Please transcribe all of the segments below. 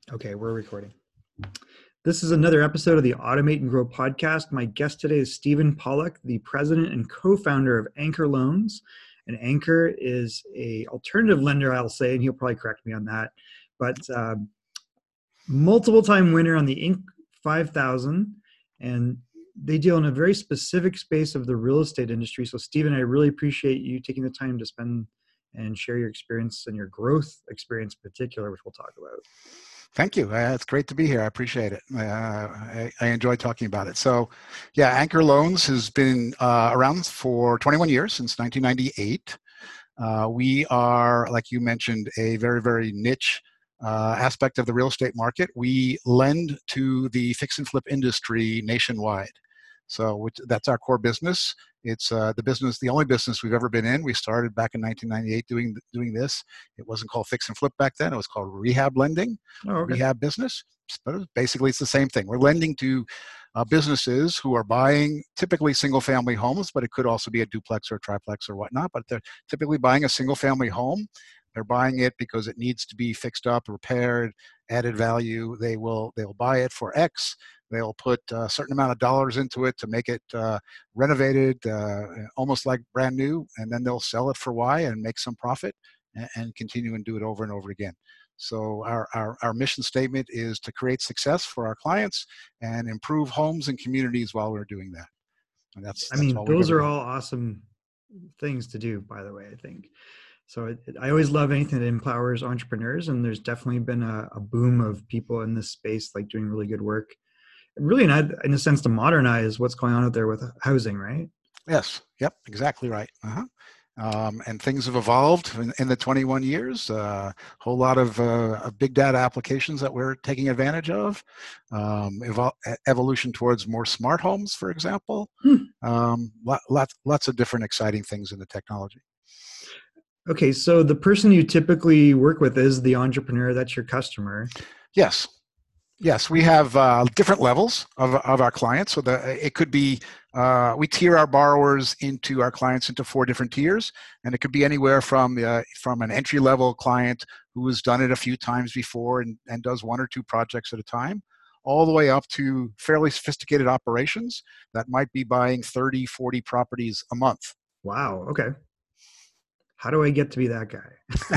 Okay, we're recording. This is another episode of the Automate and Grow podcast. My guest today is Stephen Pollock, the president and co-founder of Anchor Loans. And Anchor is a alternative lender, I'll say, and he'll probably correct me on that. But multiple time winner on the Inc. 5000, and they deal in a very specific space of the real estate industry. So, Stephen, I really appreciate you taking the time to spend and share your experience and your growth experience in particular, which we'll talk about. Thank you. It's great to be here. I appreciate it. I enjoy talking about it. So, yeah, Anchor Loans has been around for 21 years, since 1998. We are, like you mentioned, a very, very niche aspect of the real estate market. We lend to the fix and flip industry nationwide. So that's our core business. It's the only business we've ever been in. We started back in 1998 doing this. It wasn't called fix and flip back then. It was called rehab lending, rehab business. But basically, it's the same thing. We're lending to businesses who are buying typically single-family homes, but it could also be a duplex or a triplex or whatnot. But they're typically buying a single-family home. They're buying it because it needs to be fixed up, repaired, added value. They'll buy it for X. They'll put a certain amount of dollars into it to make it renovated, almost like brand new, and then they'll sell it for Y and make some profit and continue and do it over and over again. So our mission statement is to create success for our clients and improve homes and communities while we're doing that. And that's all those are all awesome things to do, by the way, I think. So I always love anything that empowers entrepreneurs, and there's definitely been a boom of people in this space like doing really good work. Really, in a sense, to modernize what's going on out there with housing, right? Yes. Yep. Exactly right. And things have evolved in the 21 years. A whole lot of big data applications that we're taking advantage of. Evolution towards more smart homes, for example. Lots of different exciting things in the technology. Okay, so the person you typically work with is the entrepreneur. That's your customer. Yes. Yes, we have different levels of our clients. So it could be, we tier our borrowers into our clients into 4 different tiers. And it could be anywhere from an entry-level client who has done it a few times before and does 1 or 2 projects at a time, all the way up to fairly sophisticated operations that might be buying 30, 40 properties a month. Wow, okay. How do I get to be that guy?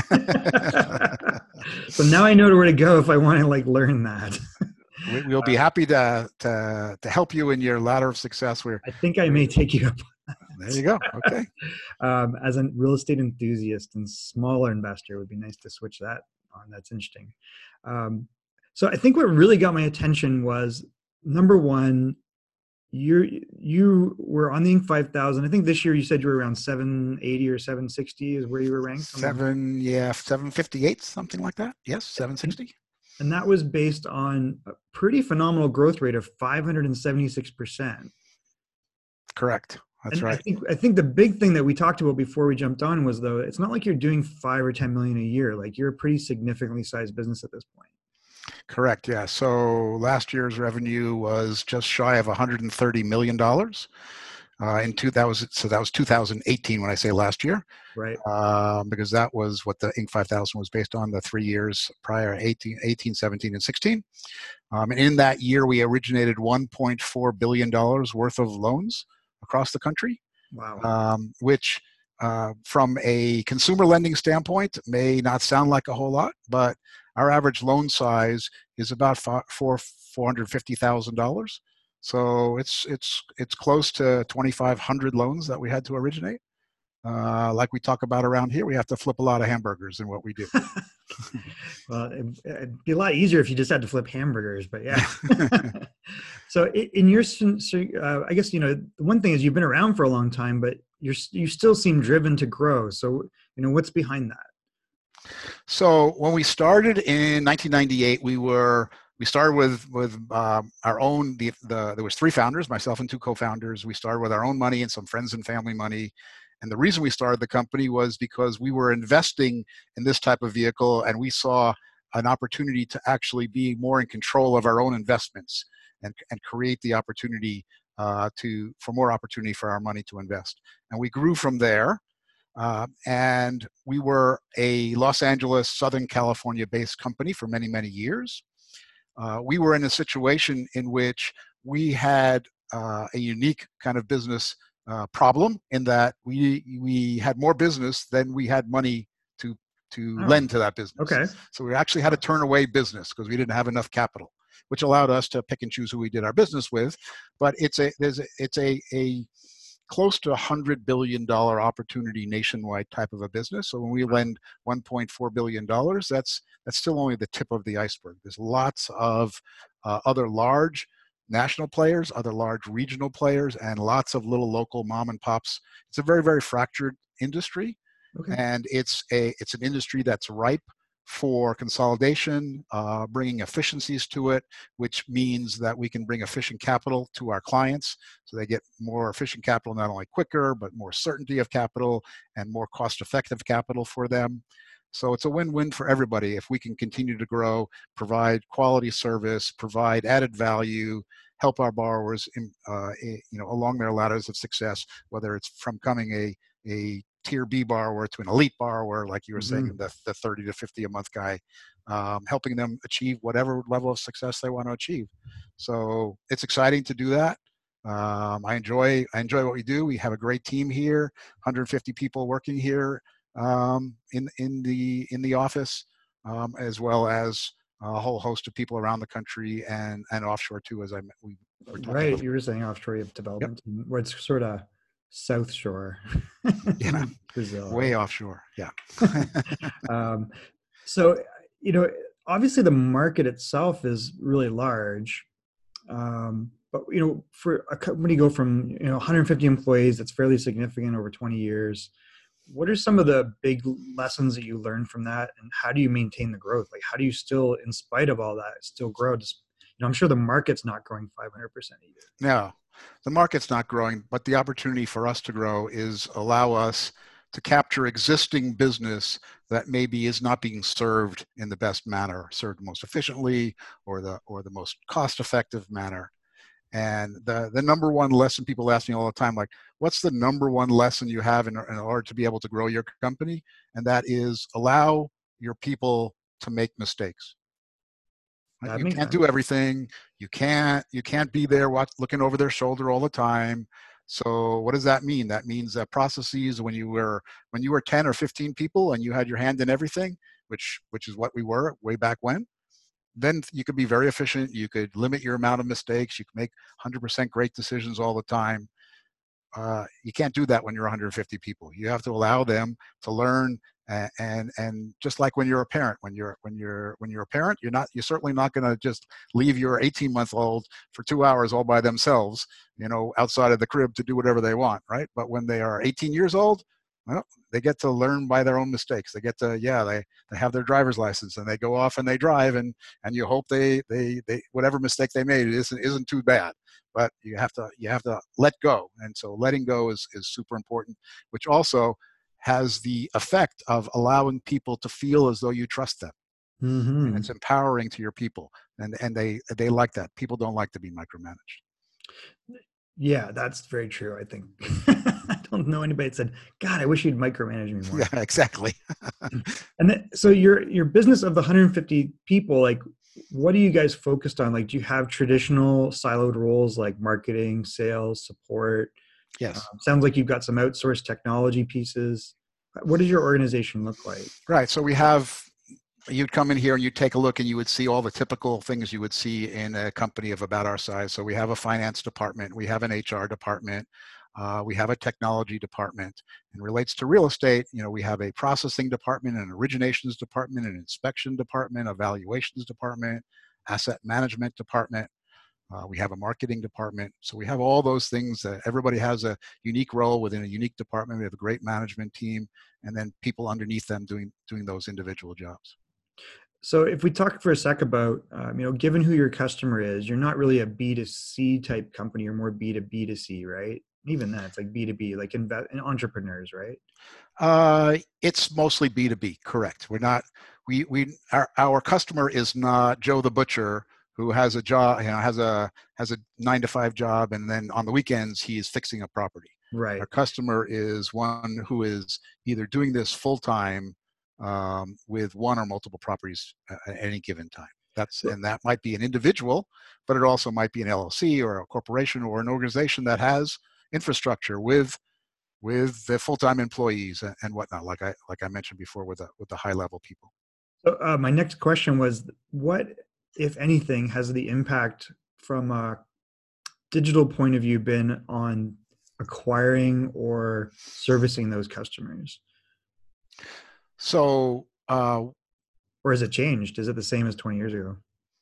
So now I know where to go if I want to learn that. We'll be happy to help you in your ladder of success. I think I may take you up on that. There you go. Okay. As a real estate enthusiast and smaller investor, it would be nice to switch that on. That's interesting. So I think what really got my attention was, number one, you were on the Inc. 5000. I think this year you said you were around 780 or 760 is where you were ranked. 758, something like that. Yes, 760. And that was based on a pretty phenomenal growth rate of 576%. Correct. That's right. I think the big thing that we talked about before we jumped on was, though, it's not like you're doing 5 or 10 million a year. Like, you're a pretty significantly sized business at this point. Correct. Yeah. So last year's revenue was just shy of $130 million. So that was 2018 when I say last year, right? Because that was what the Inc. 5000 was based on, the 3 years prior, 18, 17, and 16. And in that year, we originated $1.4 billion worth of loans across the country. Wow. Which from a consumer lending standpoint may not sound like a whole lot, but our average loan size is about $450,000. So it's close to 2,500 loans that we had to originate. Like we talk about around here, we have to flip a lot of hamburgers in what we do. Well, it'd be a lot easier if you just had to flip hamburgers, but yeah. So in your, I guess, the one thing is you've been around for a long time, but you still seem driven to grow. So, what's behind that? So when we started in 1998, we started with our own. There was 3 founders, myself and 2 co-founders. We started with our own money and some friends and family money. And the reason we started the company was because we were investing in this type of vehicle, and we saw an opportunity to actually be more in control of our own investments and create the opportunity for more opportunity for our money to invest. And we grew from there. And we were a Los Angeles, Southern California-based company for many, many years. we were in a situation in which we had a unique kind of business problem in that we had more business than we had money to Oh, lend to that business. okay. So we actually had to turn away business because we didn't have enough capital, which allowed us to pick and choose who we did our business with. But it's a close to $100 billion opportunity nationwide type of a business. So when we lend $1.4 billion, that's still only the tip of the iceberg. There's lots of other large national players, other large regional players, and lots of little local mom and pops. It's a very, very fractured industry. Okay. And it's an industry that's ripe for consolidation, bringing efficiencies to it, which means that we can bring efficient capital to our clients, so they get more efficient capital, not only quicker, but more certainty of capital and more cost-effective capital for them. So it's a win-win for everybody if we can continue to grow, provide quality service, provide added value, help our borrowers along their ladders of success, whether it's from becoming a tier B borrower to an elite borrower, like you were saying, the 30 to 50 a month guy, helping them achieve whatever level of success they want to achieve. So it's exciting to do that. I enjoy what we do. We have a great team here, 150 people working here in the office, as well as a whole host of people around the country and offshore too, as we were talking Right. about. You were saying offshore Yep. development, where it's sort of South Shore, Yeah. Brazil, Way right? offshore. Yeah. um, so, you know, obviously the market itself is really large. But, you know, for a company go from, 150 employees, that's fairly significant over 20 years. What are some of the big lessons that you learned from that, and how do you maintain the growth? Like, how do you still, in spite of all that, still grow? Just, I'm sure the market's not growing 500% a year. No, the market's not growing, but the opportunity for us to grow is allow us to capture existing business that maybe is not being served in the best manner, served most efficiently or the most cost-effective manner. And the number one lesson people ask me all the time, like, what's the number one lesson you have in order to be able to grow your company? And that is allow your people to make mistakes. Right? That You makes can't do sense. everything. You can't be there looking over their shoulder all the time. So what does that mean? That means that processes when you were 10 or 15 people and you had your hand in everything, which is what we were way back when, then you could be very efficient. You could limit your amount of mistakes. You can make 100% great decisions all the time. You can't do that when you're 150 people. You have to allow them to learn, and just like when you're a parent, when you're a parent, you're certainly not going to just leave your 18-month-old for 2 hours all by themselves, outside of the crib to do whatever they want, right? But when they are 18 years old, well, they get to learn by their own mistakes. They get to, they have their driver's license and they go off and they drive, and you hope they whatever mistake they made isn't too bad. But you have to let go, and so letting go is super important, which also has the effect of allowing people to feel as though you trust them, and Hmm. it's empowering to your people, and they like that. People don't like to be micromanaged. Yeah, that's very true. I think I don't know anybody that said, "God, I wish you'd micromanage me Yeah, more." exactly. And then, so your business of the 150 people, like, what are you guys focused on? Like, do you have traditional siloed roles like marketing, sales, support? Yes. Sounds like you've got some outsourced technology pieces. What does your organization look like? Right. So you'd come in here and you'd take a look and you would see all the typical things you would see in a company of about our size. So we have a finance department, we have an HR department, we have a technology department. And relates to real estate, we have a processing department, an originations department, an inspection department, a valuations department, asset management department. We have a marketing department. So we have all those things. Everybody has a unique role within a unique department. We have a great management team, and then people underneath them doing those individual jobs. So if we talk for a sec about, given who your customer is, you're not really a B2C type company. You're more B2B2C, right? Even then, it's like B2B, like entrepreneurs, right? It's mostly B2B, correct. We're not, our customer is not Joe the butcher who has a job, has a 9 to 5 job, and then on the weekends he is fixing a property. Our Right. customer is one who is either doing this full time with one or multiple properties at any given time. And that might be an individual, but it also might be an LLC or a corporation or an organization that has infrastructure with the full-time employees and whatnot, like I mentioned before, with the high-level people. So my next question was, what, if anything, has the impact from a digital point of view been on acquiring or servicing those customers? So, or has it changed? Is it the same as 20 years ago?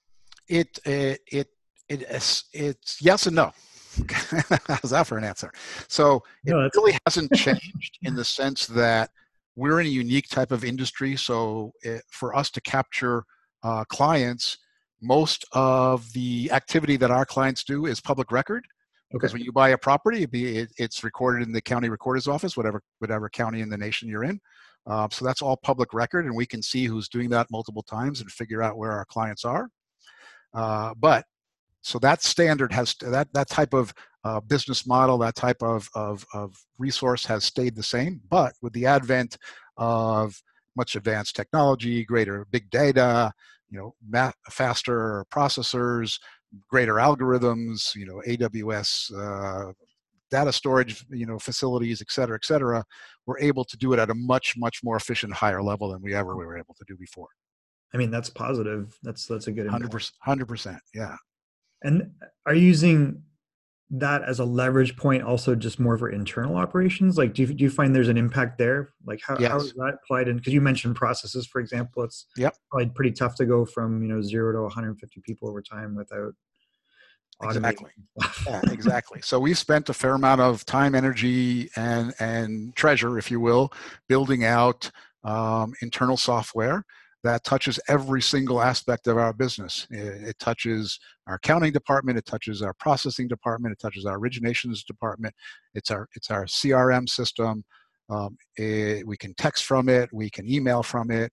It's yes and no. How's that for an answer? So it really hasn't changed in the sense that we're in a unique type of industry. So for us to capture clients, most of the activity that our clients do is public record. Because when you buy a property, it's recorded in the county recorder's office, whatever county in the nation you're in. So that's all public record, and we can see who's doing that multiple times and figure out where our clients are. But so that standard has that type of business model, that type of resource has stayed the same. But with the advent of much advanced technology, greater big data, faster processors, greater algorithms, AWS data storage, facilities, et cetera, we're able to do it at a much, much more efficient, higher level than we were able to do before. I mean, that's positive. That's a good impact. 100%. Yeah. And are you using that as a leverage point also just more for internal operations? Like, do you find there's an impact there? Like how is that applied in, because you mentioned processes, for example, it's probably pretty tough to go from, 0 to 150 people over time without automating. Yeah, exactly. So we've spent a fair amount of time, energy, and treasure, if you will, building out internal software that touches every single aspect of our business. It touches our accounting department, it touches our processing department, it touches our originations department. It's our CRM system. We can text from it, we can email from it.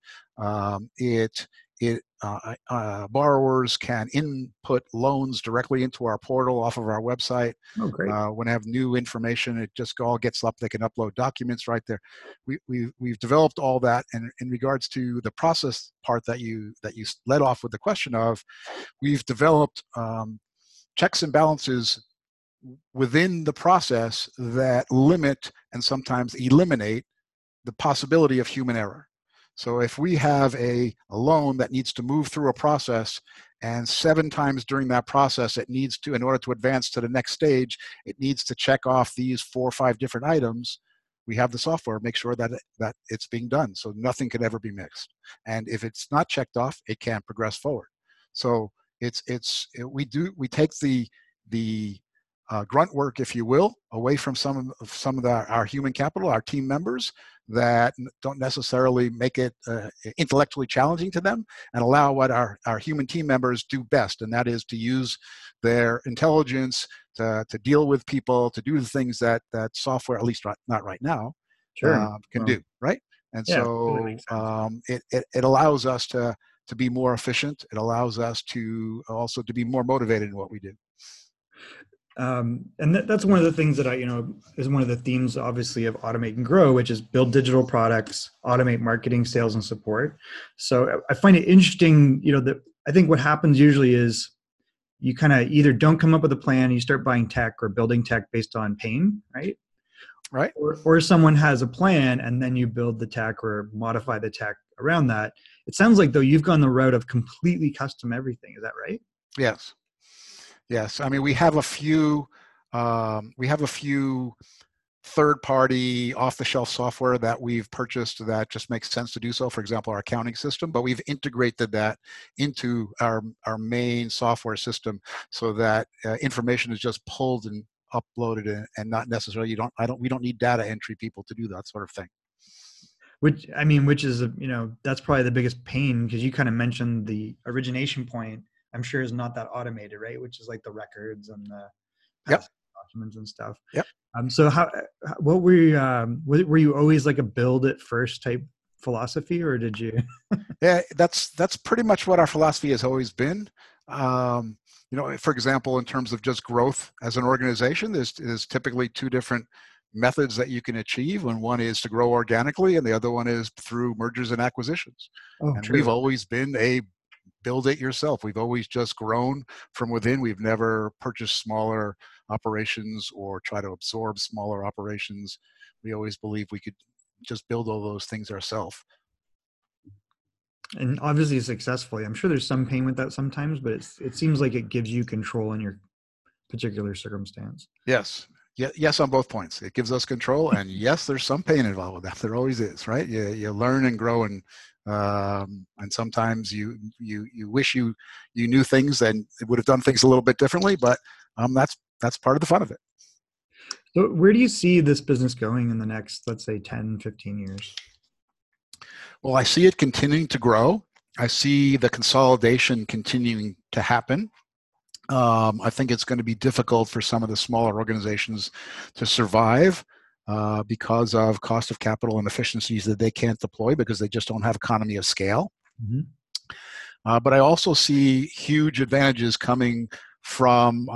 Borrowers can input loans directly into our portal off of our website. Oh, great. When they have new information, it just all gets up. They can upload documents right there. We've developed all that. And in regards to the process part that you led off with the question of, we've developed checks and balances within the process that limit and sometimes eliminate the possibility of human error. So if we have a loan that needs to move through a process, and 7 times during that process it needs to, in order to advance to the next stage, it needs to check off these 4 or 5 different items, we have the software make sure that it's being done, so nothing can ever be mixed. And if it's not checked off, it can't progress forward. So we take the grunt work, if you will, away from some of our human capital, our team members, that don't necessarily make it intellectually challenging to them, and allow what our human team members do best, and that is to use their intelligence to deal with people, to do the things that software, at least not right now, can do, right? And so it allows us to be more efficient. It allows us to also to be more motivated in what we do. And that's one of the things that is one of the themes, obviously, of Automate and Grow, which is build digital products, automate marketing, sales, and support. So I find it interesting, that I think what happens usually is you kind of either don't come up with a plan, you start buying tech or building tech based on pain, right? Right. Or someone has a plan and then you build the tech or modify the tech around that. It sounds like, though, you've gone the route of completely custom everything. Is that right? Yes. I mean, we have a few third-party off-the-shelf software that we've purchased that just makes sense to do so. For example, our accounting system, but we've integrated that into our main software system so that information is just pulled and uploaded, and not necessarily we don't need data entry people to do that sort of thing. Which is that's probably the biggest pain, because you kind of mentioned the origination point. I'm sure is not that automated, right? Which is like the records and the documents and stuff. Yep. So what were you, were you always like a build it first type philosophy, or did you? Yeah, that's pretty much what our philosophy has always been. For example, in terms of just growth as an organization, there's typically 2 different methods that you can achieve, and one is to grow organically and the other one is through mergers and acquisitions. And we've always been a build it yourself. We've always just grown from within. We've never purchased smaller operations or try to absorb smaller operations. We always believe we could just build all those things ourselves. And obviously successfully. I'm sure there's some pain with that sometimes, but it seems like it gives you control in your particular circumstance. Yes. Yes, on both points. It gives us control, and yes, there's some pain involved with that. There always is, right? You learn and grow, and sometimes you wish you knew things and would have done things a little bit differently. But that's part of the fun of it. So where do you see this business going in the next, let's say, 10, 15 years? Well, I see it continuing to grow. I see the consolidation continuing to happen. I think it's going to be difficult for some of the smaller organizations to survive because of cost of capital and efficiencies that they can't deploy because they just don't have economy of scale. Mm-hmm. But I also see huge advantages coming from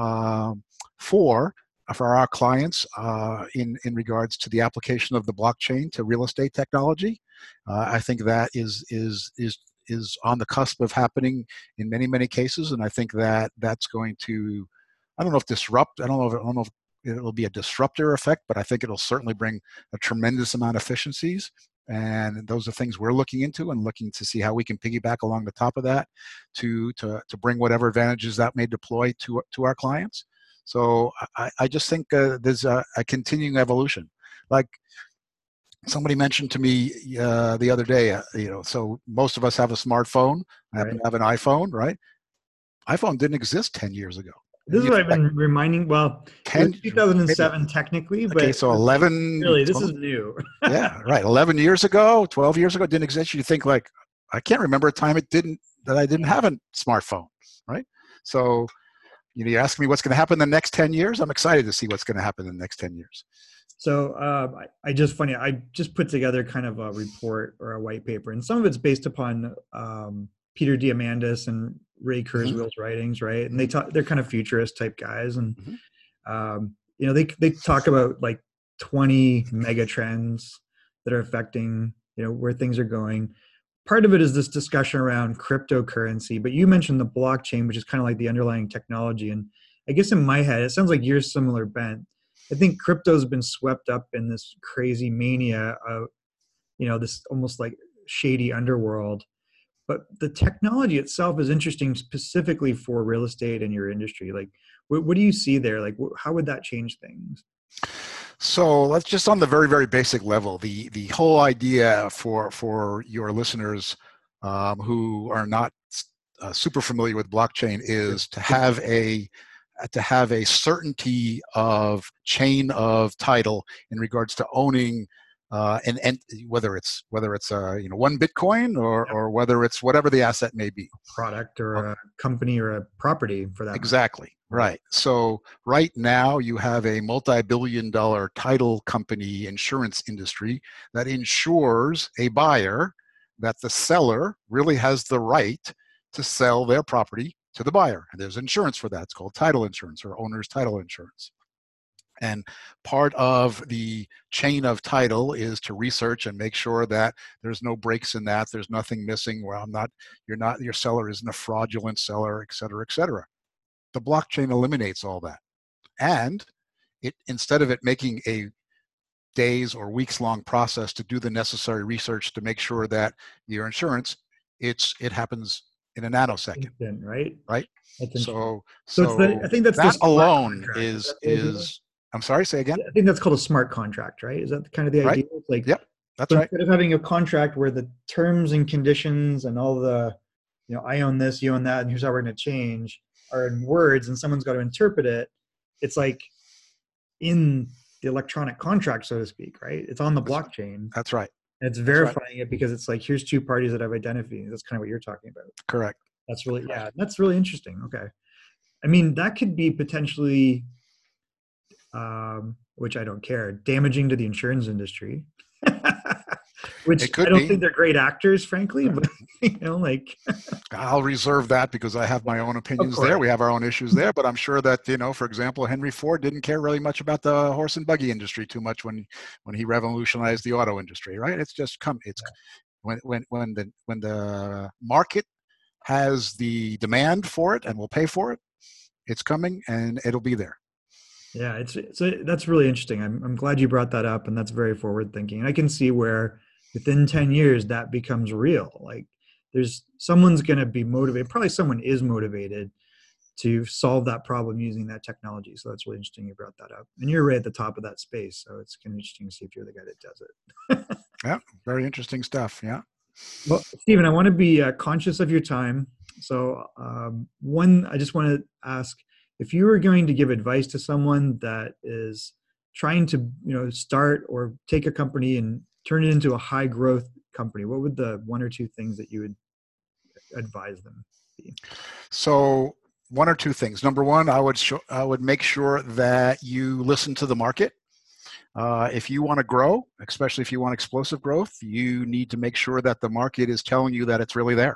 for our clients in regards to the application of the blockchain to real estate technology. I think that is on the cusp of happening in many, many cases, and I think that that's going to, I don't know if it'll be a disruptor effect, but I think it'll certainly bring a tremendous amount of efficiencies, and those are things we're looking into and looking to see how we can piggyback along the top of that to bring whatever advantages that may deploy to our clients. So I just think there's a continuing evolution. Like, somebody mentioned to me the other day, so most of us have a smartphone. I happen to have an iPhone, right? iPhone didn't exist 10 years ago. This is what I've been reminding. Well, 2007 technically, but okay, so 11. Really, this is new. Yeah, right. 11 years ago, 12 years ago, it didn't exist. You think like, I can't remember a time that I didn't have a smartphone, right? So, you're asking me what's going to happen in the next 10 years. I'm excited to see what's going to happen in the next 10 years. So I just put together kind of a report or a white paper, and some of it's based upon Peter Diamandis and Ray Kurzweil's writings, right? And they're kind of futurist type guys, and they talk about like 20 mega trends that are affecting where things are going. Part of it is this discussion around cryptocurrency, but you mentioned the blockchain, which is kind of like the underlying technology. And I guess in my head, it sounds like you're similar bent. I think crypto's been swept up in this crazy mania of, this almost like shady underworld. But the technology itself is interesting specifically for real estate and your industry. Like, what do you see there? Like, how would that change things? So let's just on the very, very basic level, the whole idea for your listeners who are not super familiar with blockchain is to have a certainty of chain of title in regards to owning and whether it's one Bitcoin or whether it's whatever the asset may be, a product or a company or a property for that. Exactly. Right. So right now you have a multi-billion-dollar title company insurance industry that insures a buyer that the seller really has the right to sell their property to the buyer. And there's insurance for that. It's called title insurance or owner's title insurance. And part of the chain of title is to research and make sure that there's no breaks in that, there's nothing missing, where your seller isn't a fraudulent seller, et cetera, et cetera. The blockchain eliminates all that. And instead of it making a days or weeks long process to do the necessary research to make sure that your insurance, it happens in a nanosecond. Instant, right? Right. So I think that's that alone is I'm sorry, say again? I think that's called a smart contract, right? Is that kind of the idea? Right. Like, yep, that's right. Instead of having a contract where the terms and conditions and all the, I own this, you own that, and here's how we're going to change, are in words, and someone's got to interpret it. It's like in the electronic contract, so to speak, right? It's on the blockchain. That's right. And it's verifying it because it's like, here's two parties that have identity. That's kind of what you're talking about. Correct. That's really interesting. Okay. I mean, that could be potentially, which I don't care, damaging to the insurance industry. Which I don't think they're great actors, frankly, but I'll reserve that because I have my own opinions there. We have our own issues there, but I'm sure that, for example, Henry Ford didn't care really much about the horse and buggy industry too much when he revolutionized the auto industry, right? It's just when the market has the demand for it and will pay for it, it's coming and it'll be there. Yeah, that's really interesting. I'm glad you brought that up, and that's very forward thinking. And I can see where within 10 years that becomes real. Like there's someone's going to be motivated. Probably someone is motivated to solve that problem using that technology. So that's really interesting you brought that up. And you're right at the top of that space. So it's kind of interesting to see if you're the guy that does it. Yeah, very interesting stuff. Yeah. Well, Stephen, I want to be conscious of your time. So, one, I just want to ask if you were going to give advice to someone that is trying to, start or take a company and turn it into a high growth company, what would the one or two things that you would advise them be? So, one or two things. Number one, I would make sure that you listen to the market. If you want to grow, especially if you want explosive growth, you need to make sure that the market is telling you that it's really there.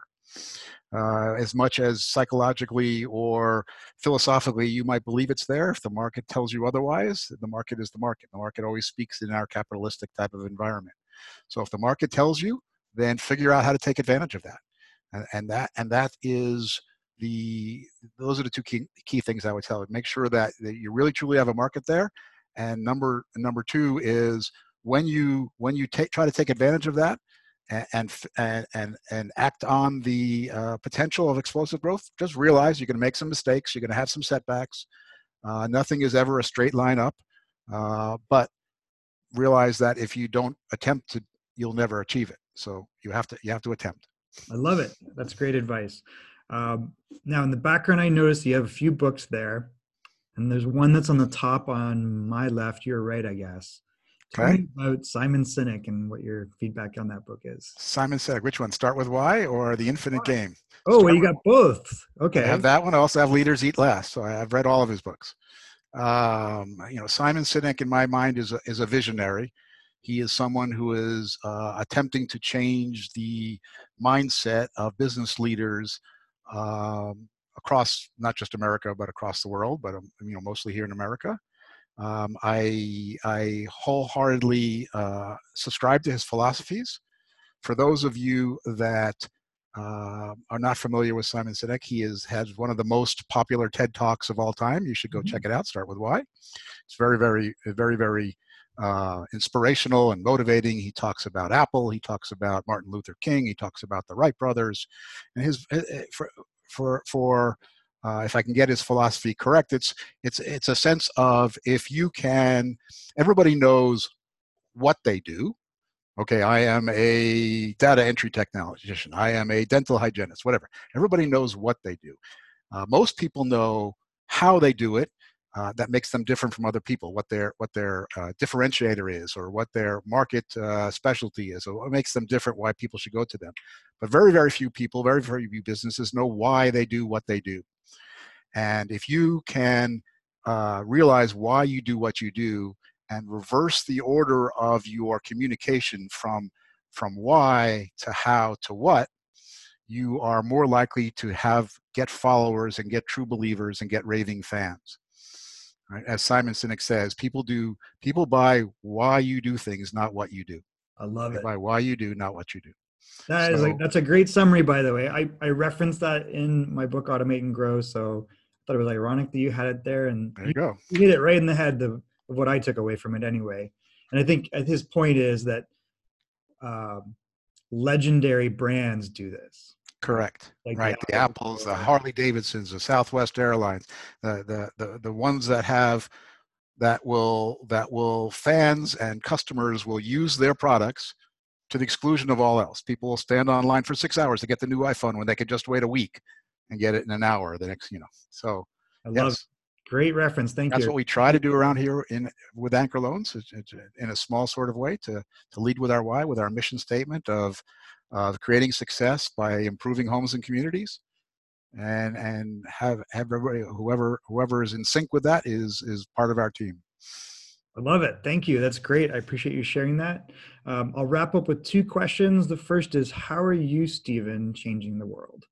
As much as psychologically or philosophically you might believe it's there, if the market tells you otherwise, the market is the market. The market always speaks in our capitalistic type of environment. So if the market tells you, then figure out how to take advantage of that. And that is those are the two key things I would tell you. Make sure that you really truly have a market there. And number two is when you try to take advantage of that and act on the potential of explosive growth, just realize you're going to make some mistakes, you're going to have some setbacks. Nothing is ever a straight line up, but realize that if you don't attempt to, you'll never achieve it. So you have to attempt. I love it. That's great advice. Now in the background, I noticed you have a few books there. And there's one that's on the top on my left, your right, I guess. Tell me about Simon Sinek and what your feedback on that book is. Simon Sinek, which one? Start with Why or The Infinite Game? Oh, well, you got both. Okay. I have that one. I also have Leaders Eat Last. So I've read all of his books. Simon Sinek, in my mind, is a visionary. He is someone who is attempting to change the mindset of business leaders across not just America, but across the world, but mostly here in America. I wholeheartedly subscribe to his philosophies. For those of you that are not familiar with Simon Sinek, he has one of the most popular TED Talks of all time. You should go check it out. Start with Why. It's very, very, very, very inspirational and motivating. He talks about Apple. He talks about Martin Luther King. He talks about the Wright brothers. And if I can get his philosophy correct, it's a sense of if you can, everybody knows what they do. Okay, I am a data entry technologician. I am a dental hygienist, whatever. Everybody knows what they do. Most people know how they do it. That makes them different from other people, what their differentiator is, or what their market specialty is, or what makes them different, why people should go to them. But very, very few people, very, very few businesses know why they do what they do. And if you can realize why you do what you do and reverse the order of your communication from why to how to what, you are more likely to get followers and get true believers and get raving fans. Right? As Simon Sinek says, people buy why you do things, not what you do. I love it. They buy why you do, not what you do. That's a great summary, by the way. I referenced that in my book, Automate and Grow. So I thought it was ironic that you had it there. And there you go. You hit it right in the head of what I took away from it anyway. And I think his point is that legendary brands do this. Correct. Like right. The Apples, the Harley Davidsons, the Southwest Airlines, the ones that will fans and customers will use their products to the exclusion of all else. People will stand online for 6 hours to get the new iPhone when they could just wait a week and get it in an hour. The next, So I love it. Great reference. Thank you. That's what we try to do around here with Anchor Loans, in a small sort of way, to lead with our why, with our mission statement of creating success by improving homes and communities, and have everybody, whoever is in sync with that is part of our team. I love it. Thank you. That's great. I appreciate you sharing that. I'll wrap up with two questions. The first is, how are you, Stephen, changing the world?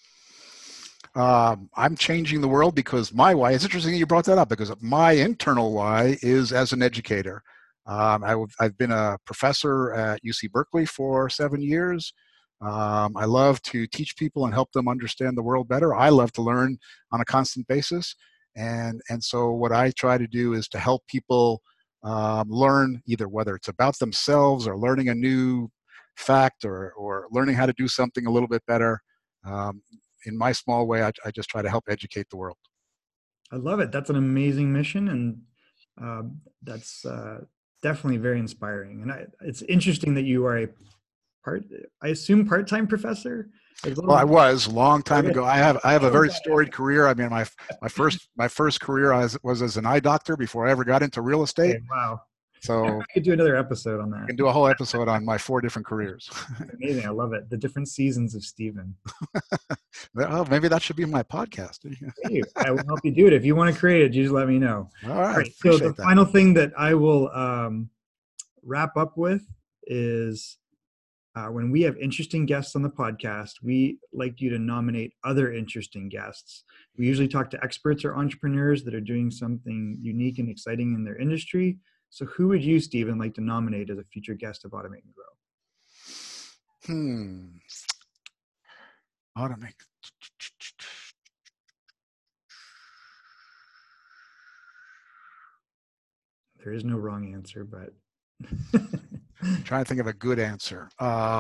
I'm changing the world because my why, it's interesting that you brought that up, because my internal why is as an educator. I've been a professor at UC Berkeley for 7 years. I love to teach people and help them understand the world better. I love to learn on a constant basis. And so what I try to do is to help people learn, either whether it's about themselves or learning a new fact, or learning how to do something a little bit better. In my small way, I just try to help educate the world. I love it. That's an amazing mission, and that's definitely very inspiring. And it's interesting that you are I assume, part-time professor as Well, I well. was a long time Okay. ago. I have a Oh, very got it. storied career. I mean, my first career was as an eye doctor before I ever got into real estate. Okay, wow. So I could do another episode on I that. can do a whole episode on my 4 different careers. Amazing. I love it. The different seasons of Stephen. Well, maybe that should be my podcast. Hey, I will help you do it. If you want to create it, you just let me know. All All right, right. So the appreciate that. final thing that I will wrap up with is when we have interesting guests on the podcast, we like you to nominate other interesting guests. We usually talk to experts or entrepreneurs that are doing something unique and exciting in their industry. So who would you, Stephen, like to nominate as a future guest of Automate and Grow? Automate. There is no wrong answer, but I'm trying to think of a good answer.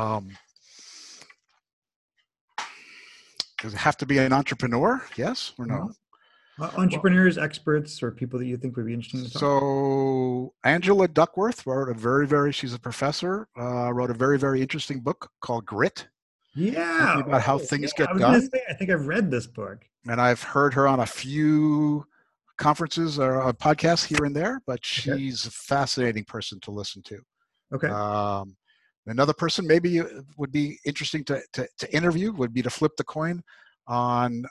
Does it have to be an entrepreneur? Yes or no? Well, entrepreneurs, experts, or people that you think would be interesting to talk to. so Angela Duckworth wrote she's a professor, wrote a very, very interesting book called Grit. Yeah. Talking about how Yeah. things I get was going to done. say, I think I've read this book. And I've heard her on a few conferences or podcasts here and there, but Okay. she's a fascinating person to listen to. Okay. Another person maybe would be interesting to interview would be to flip the coin on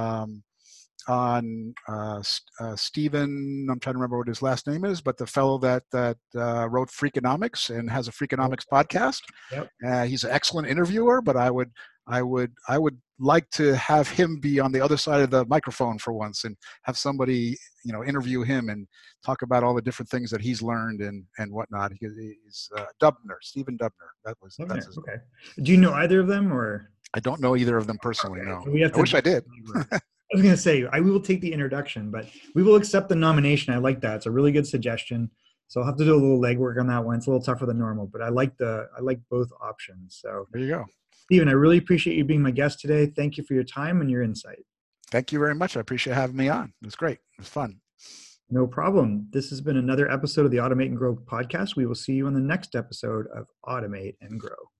Stephen. I'm trying to remember what his last name is, but the fellow that wrote Freakonomics and has a Freakonomics podcast. Yep. He's an excellent interviewer, but I would like to have him be on the other side of the microphone for once and have somebody, interview him and talk about all the different things that he's learned and whatnot. He's Dubner, Stephen Dubner. That's his name. Okay. Do you know either of them, or? I don't know either of them personally. Okay, No, so we have I wish I did. I was going to say, we will take the introduction, but we will accept the nomination. I like that. It's a really good suggestion. So I'll have to do a little legwork on that one. It's a little tougher than normal, but I like both options. So There you go. Stephen, I really appreciate you being my guest today. Thank you for your time and your insight. Thank you very much. I appreciate having me on. It was great. It was fun. No problem. This has been another episode of the Automate and Grow podcast. We will see you on the next episode of Automate and Grow.